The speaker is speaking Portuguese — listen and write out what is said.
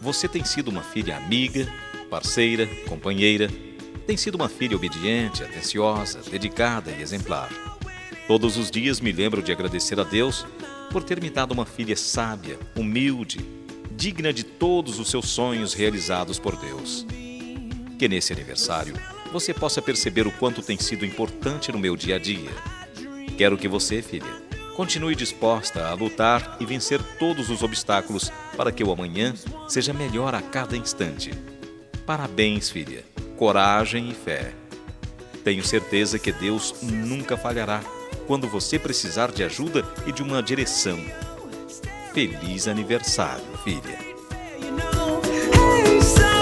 você tem sido uma filha amiga, parceira, companheira. Tem sido uma filha obediente, atenciosa, dedicada e exemplar. Todos os dias me lembro de agradecer a Deus por ter me dado uma filha sábia, humilde, digna de todos os seus sonhos realizados por Deus. Que nesse aniversário você possa perceber o quanto tem sido importante no meu dia a dia. Quero que você, filha, continue disposta a lutar e vencer todos os obstáculos para que o amanhã seja melhor a cada instante. Parabéns, filha. Coragem e fé. Tenho certeza que Deus nunca falhará quando você precisar de ajuda e de uma direção. Feliz aniversário, filha.